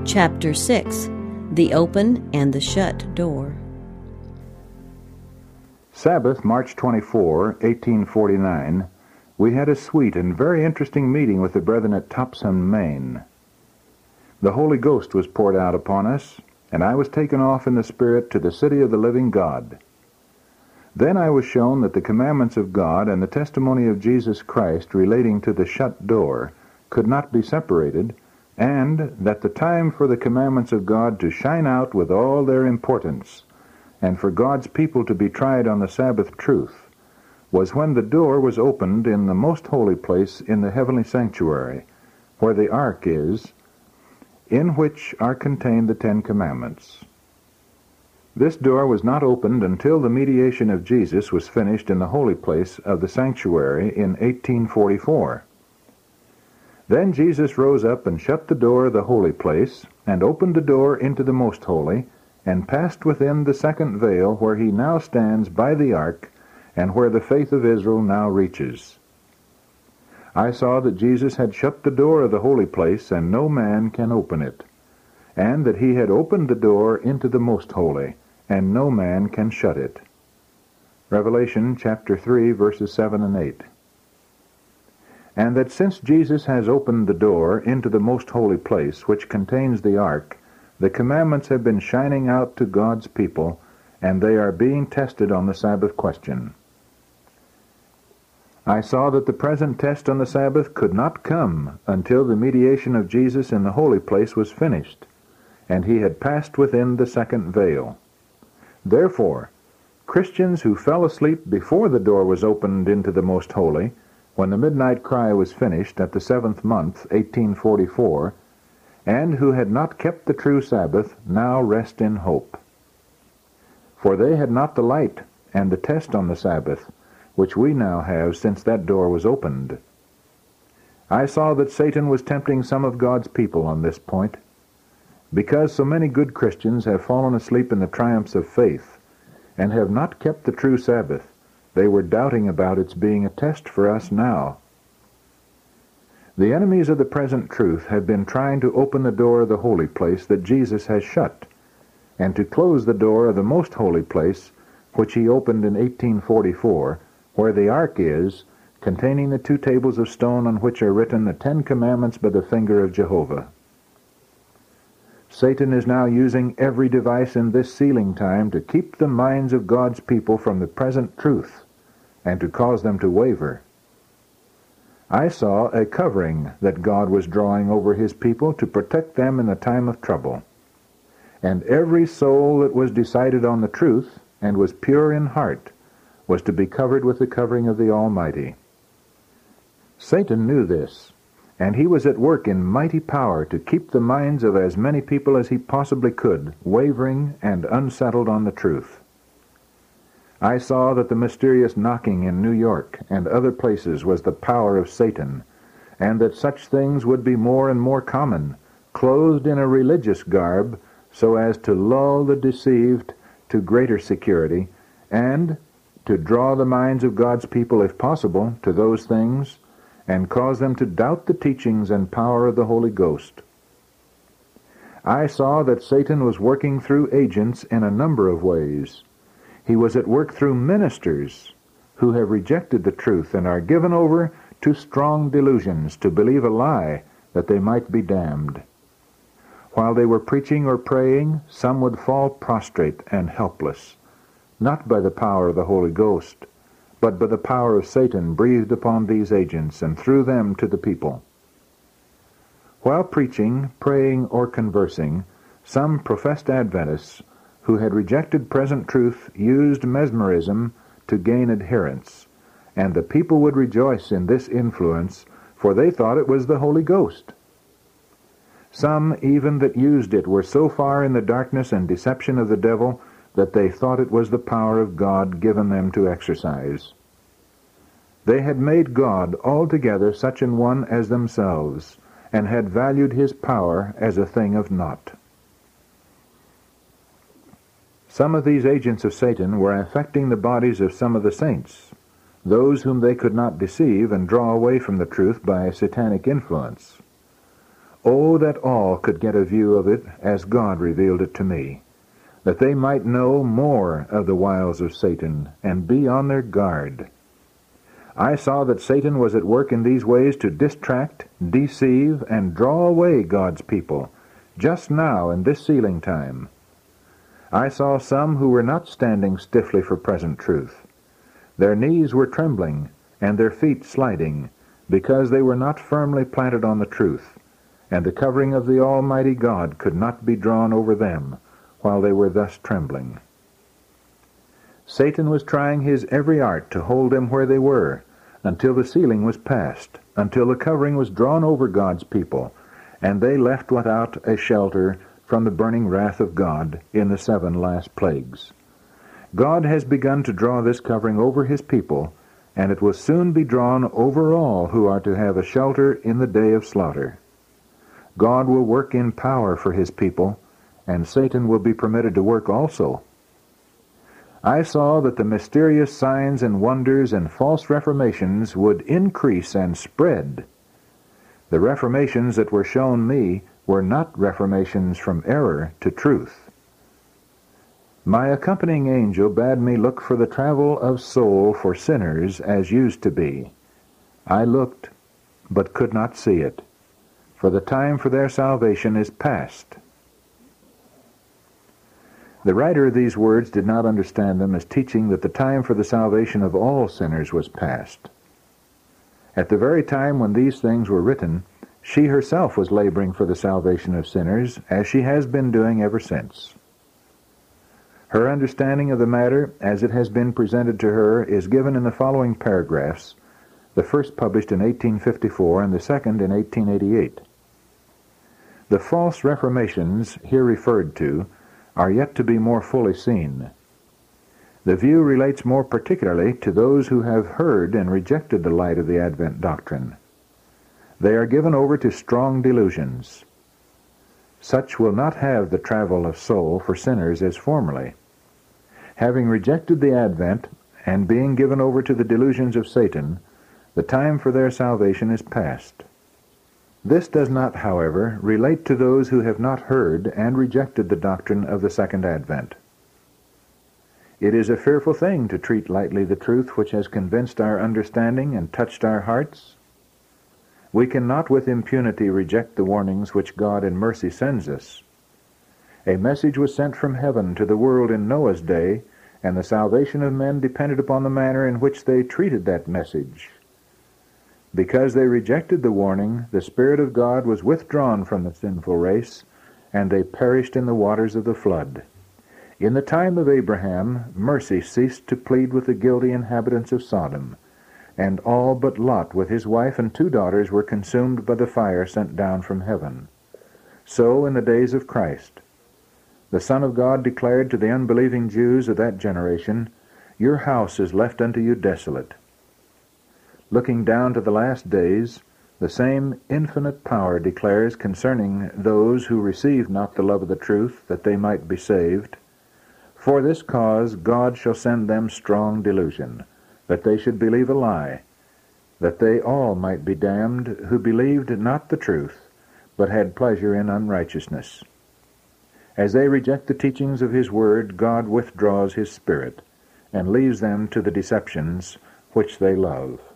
Chapter 6. The Open and the Shut Door. Sabbath, March 24, 1849, we had a sweet and very interesting meeting with the brethren at Topsham, Maine. The Holy Ghost was poured out upon us, and I was taken off in the Spirit to the city of the living God. Then I was shown that the commandments of God and the testimony of Jesus Christ relating to the shut door could not be separated, and that the time for the commandments of God to shine out with all their importance, and for God's people to be tried on the Sabbath truth, was when the door was opened in the most holy place in the heavenly sanctuary, where the ark is, in which are contained the 10 Commandments. This door was not opened until the mediation of Jesus was finished in the holy place of the sanctuary in 1844. Then Jesus rose up and shut the door of the holy place, and opened the door into the most holy, and passed within the second veil, where he now stands by the ark, and where the faith of Israel now reaches. I saw that Jesus had shut the door of the holy place, and no man can open it, and that he had opened the door into the most holy, and no man can shut it. Revelation chapter 3, verses 7 and 8. And that since Jesus has opened the door into the most holy place, which contains the ark, the commandments have been shining out to God's people, and they are being tested on the Sabbath question. I saw that the present test on the Sabbath could not come until the mediation of Jesus in the holy place was finished, and he had passed within the second veil. Therefore, Christians who fell asleep before the door was opened into the most holy, when the midnight cry was finished at the 7th month, 1844, and who had not kept the true Sabbath, now rest in hope. For they had not the light and the test on the Sabbath, which we now have since that door was opened. I saw that Satan was tempting some of God's people on this point. Because so many good Christians have fallen asleep in the triumphs of faith, and have not kept the true Sabbath, they were doubting about its being a test for us now. The enemies of the present truth have been trying to open the door of the holy place that Jesus has shut, and to close the door of the most holy place, which he opened in 1844, where the ark is, containing the 2 tables of stone on which are written the 10 Commandments by the finger of Jehovah. Satan is now using every device in this sealing time to keep the minds of God's people from the present truth, and to cause them to waver. I saw a covering that God was drawing over his people to protect them in the time of trouble. And every soul that was decided on the truth, and was pure in heart, was to be covered with the covering of the Almighty. Satan knew this, and he was at work in mighty power to keep the minds of as many people as he possibly could, wavering and unsettled on the truth. I saw that the mysterious knocking in New York and other places was the power of Satan, and that such things would be more and more common, clothed in a religious garb, so as to lull the deceived to greater security, and to draw the minds of God's people, if possible, to those things, and cause them to doubt the teachings and power of the Holy Ghost. I saw that Satan was working through agents in a number of ways. He was at work through ministers who have rejected the truth and are given over to strong delusions to believe a lie that they might be damned. While they were preaching or praying, some would fall prostrate and helpless, not by the power of the Holy Ghost, but by the power of Satan breathed upon these agents and through them to the people. While preaching, praying, or conversing, some professed Adventists who had rejected present truth used mesmerism to gain adherents, and the people would rejoice in this influence, for they thought it was the Holy Ghost. Some even that used it were so far in the darkness and deception of the devil that they thought it was the power of God given them to exercise. They had made God altogether such an one as themselves, and had valued his power as a thing of naught. Some of these agents of Satan were affecting the bodies of some of the saints, those whom they could not deceive and draw away from the truth by a satanic influence. Oh, that all could get a view of it as God revealed it to me, that they might know more of the wiles of Satan and be on their guard. I saw that Satan was at work in these ways to distract, deceive, and draw away God's people, just now in this sealing time. I saw some who were not standing stiffly for present truth. Their knees were trembling, and their feet sliding, because they were not firmly planted on the truth, and the covering of the Almighty God could not be drawn over them while they were thus trembling. Satan was trying his every art to hold them where they were, until the sealing was passed, until the covering was drawn over God's people, and they left without a shelter from the burning wrath of God in the 7 last plagues. God has begun to draw this covering over his people, and it will soon be drawn over all who are to have a shelter in the day of slaughter. God will work in power for his people, and Satan will be permitted to work also. I saw that the mysterious signs and wonders and false reformations would increase and spread. The reformations that were shown me were not reformations from error to truth. My accompanying angel bade me look for the travel of soul for sinners as used to be. I looked, but could not see it, for the time for their salvation is past. The writer of these words did not understand them as teaching that the time for the salvation of all sinners was past. At the very time when these things were written, she herself was laboring for the salvation of sinners, as she has been doing ever since. Her understanding of the matter, as it has been presented to her, is given in the following paragraphs, the first published in 1854 and the second in 1888. The false reformations here referred to are yet to be more fully seen. The view relates more particularly to those who have heard and rejected the light of the Advent doctrine. They are given over to strong delusions. Such will not have the travel of soul for sinners as formerly. Having rejected the Advent, and being given over to the delusions of Satan, the time for their salvation is past. This does not, however, relate to those who have not heard and rejected the doctrine of the Second Advent. It is a fearful thing to treat lightly the truth which has convinced our understanding and touched our hearts. We cannot with impunity reject the warnings which God in mercy sends us. A message was sent from heaven to the world in Noah's day, and the salvation of men depended upon the manner in which they treated that message. Because they rejected the warning, the Spirit of God was withdrawn from the sinful race, and they perished in the waters of the flood. In the time of Abraham, mercy ceased to plead with the guilty inhabitants of Sodom, and all but Lot with his wife and 2 daughters were consumed by the fire sent down from heaven. So in the days of Christ, the Son of God declared to the unbelieving Jews of that generation, "Your house is left unto you desolate." Looking down to the last days, the same infinite power declares concerning those who receive not the love of the truth, that they might be saved, "For this cause God shall send them strong delusion, that they should believe a lie, that they all might be damned who believed not the truth, but had pleasure in unrighteousness." As they reject the teachings of his word, God withdraws his Spirit, and leaves them to the deceptions which they love.